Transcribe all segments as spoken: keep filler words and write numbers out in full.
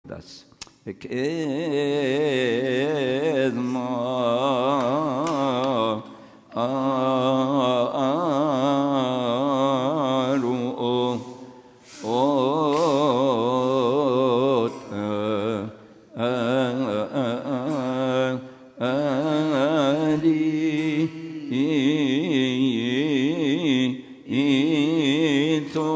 That's Kedma Aru Ot Ali Ito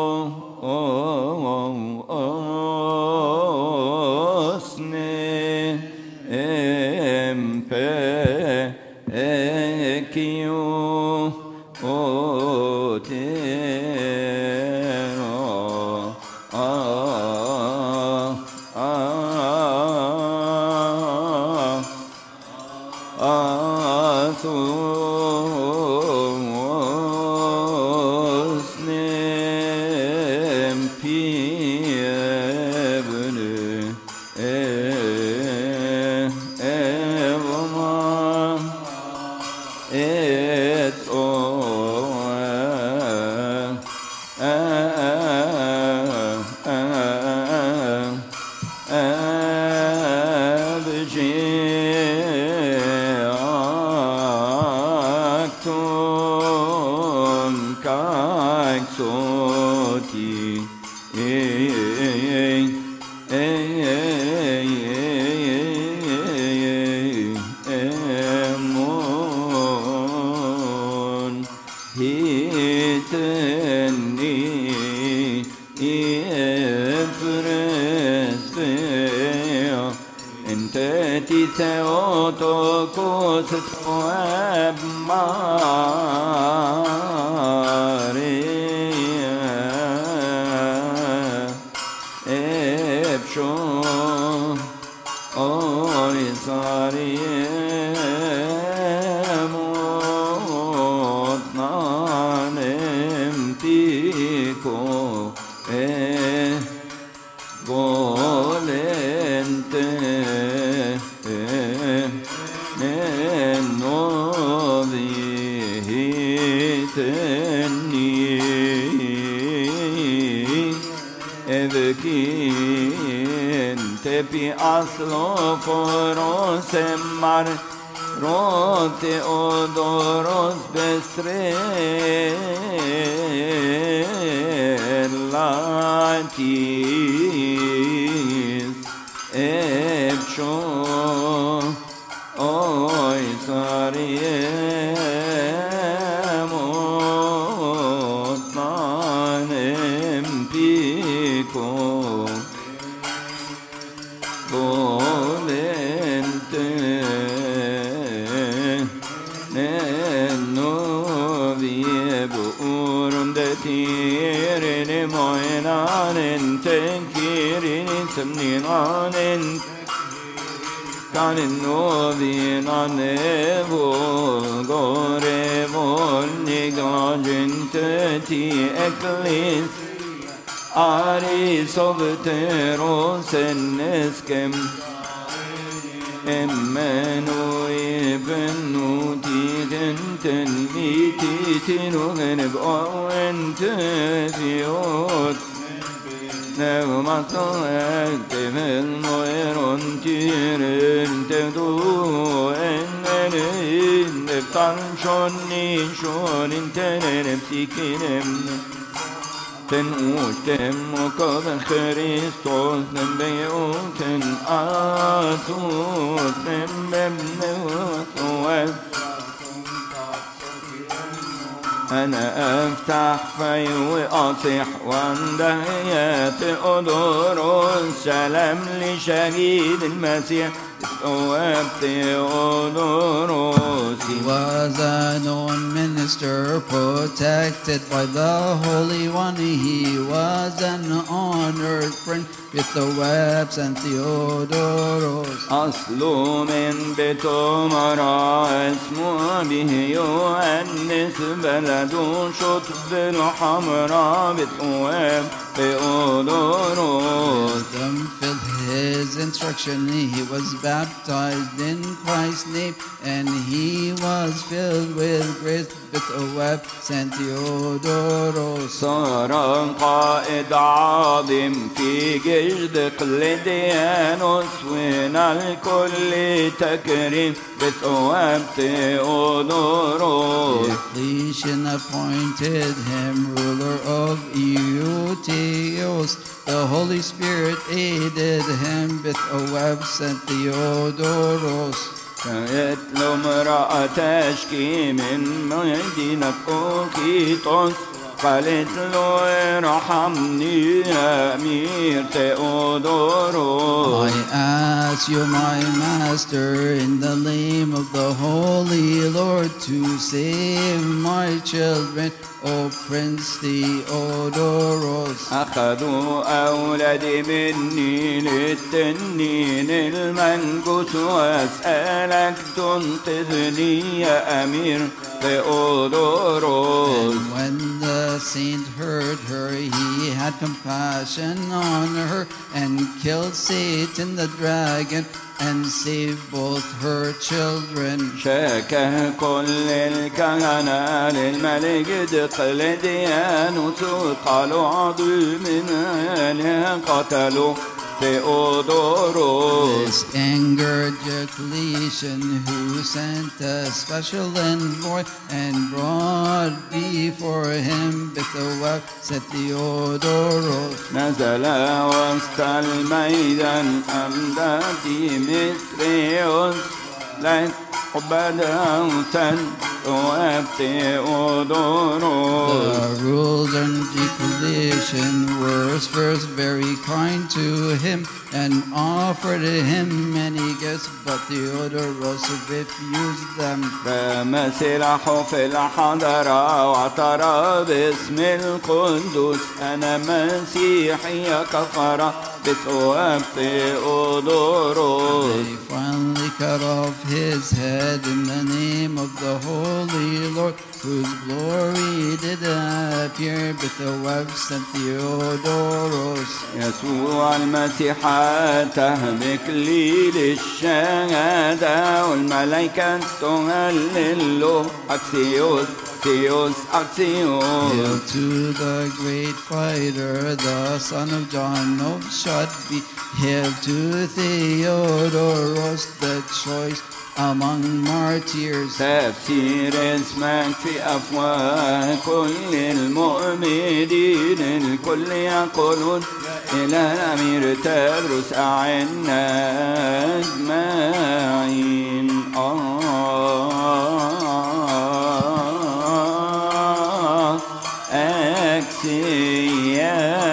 أنا أفتح في وأطيح واندهيات أدور السلام لشهيد المسيح وابت أدور. He was a known minister protected by the Holy One. He was an honored friend with the Webs and Theodoros. أصله من بيت مرا اسمه به يؤنس بلده شطب الحمراء بتواب Theodoros. Wisdom filled his instruction, he was baptized in Christ's name, and he was filled with grace. Beth Saint Theodoros. صار قائد عظيم في جيش قلديانوس، ونال كل تكريم بثواب ثيودوروس. Diocletian appointed him ruler of Eutychius. The Holy Spirit aided him بثواب Saint Theodoros. كانت له امرأة تشكي من مدينة أوكيطوس، قالت له ارحمني يا أمير ثيودوروس. I ask you, my master, in the name of the Holy Lord, to save my children, O Prince Theodoros. أخذوا أولادي مني للتنين المنجوس، وأسألك تنقذني يا أمير ثيودوروس. And when the saint heard her, he had compassion on her and killed Satan the dragon and saved both her children. شاكه كل الكهنة للملك دقلديانوس، قالوا عظيم آلهة قتلوا ثيودوروس. This angered Diocletian, who sent a special envoy and brought before him Bethawab Saint Theodoros. نزل وسط الميدان أمدى ديمتريوس، لك بدأوتا وابتئودوروس. The rulers and Diocletian were first very kind to him and offered him many gifts, but Theodoros refused them. رمى سلاحه في الحضرة واعترى باسم القدوس، أنا مسيحي كفر بثواب ثيودوروس. They finally cut off his head in the name of the Holy Lord, whose glory did appear بثواب Saint Theodoros. يسوع المسيح تهبك لي للشهادة، والملائكة تهلل له أكسيوس أكسيوس أكسيوس. Hail to the great fighter, the son of John of Shadbi. Hail to Theodoros, the choice among martyrs. تفسير اسمك في أفواه كل المؤمنين، الكل يقولون إلى الأمير تدرس أعنا أجمعين. أكسيا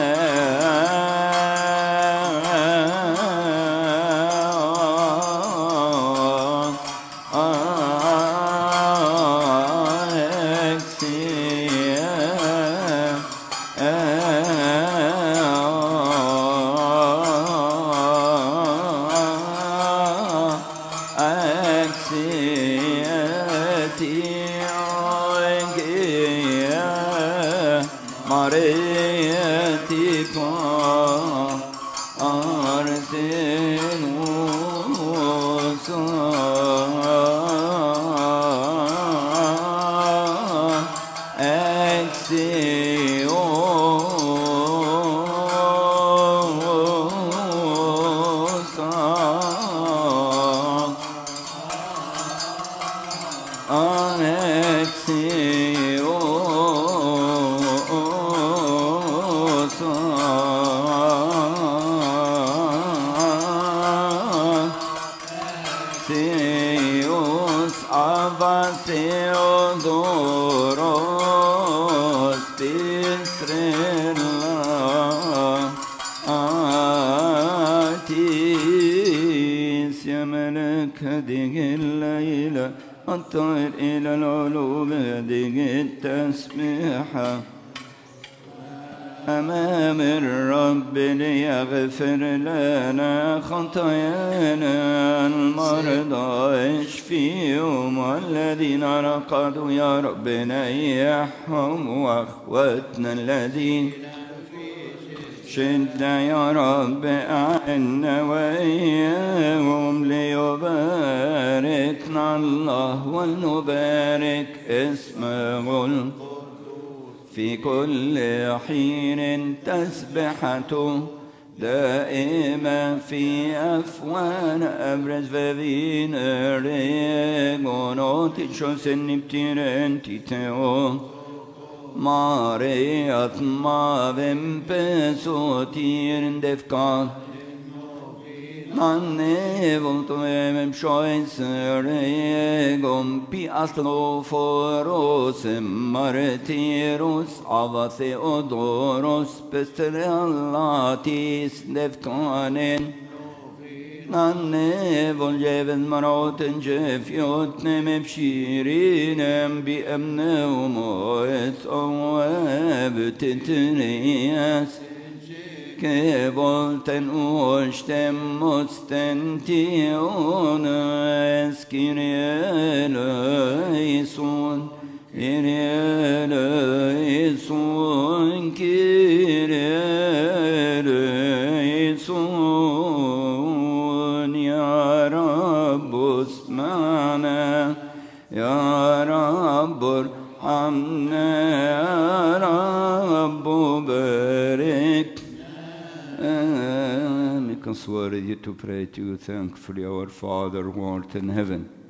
هذه الليلة الطائر إلى العلوم، هذه التسبيحة أمام الرب ليغفر لنا خطايانا، المرضى اشفيهم، والذين رقدوا يا رب نيحهم، وأخواتنا الذين شدة يا رب أعنا وإياهم ليباركنا الله ولنبارك اسمه في كل حين تسبحته دائما في أفوان أبرز فذين ريغونوت شوسن نبتيرن تيتو ماريات ما بمبسوتيرن دفكال Manne volto em shois regum pi astro foros martirus ava Theodoros pestrelatis defkanen Manne voljeven maroten jefiot nem pshirinem bi emneum oet oebtitnias che volten ustem mostentione Kyrie eleison, Kyrie eleison, Kyrie eleison, Ya Rabbus mana, Ya Rabbur hamna, Ya Rabbu barik. Make us worthy to pray to you thankfully, our Father who art in heaven.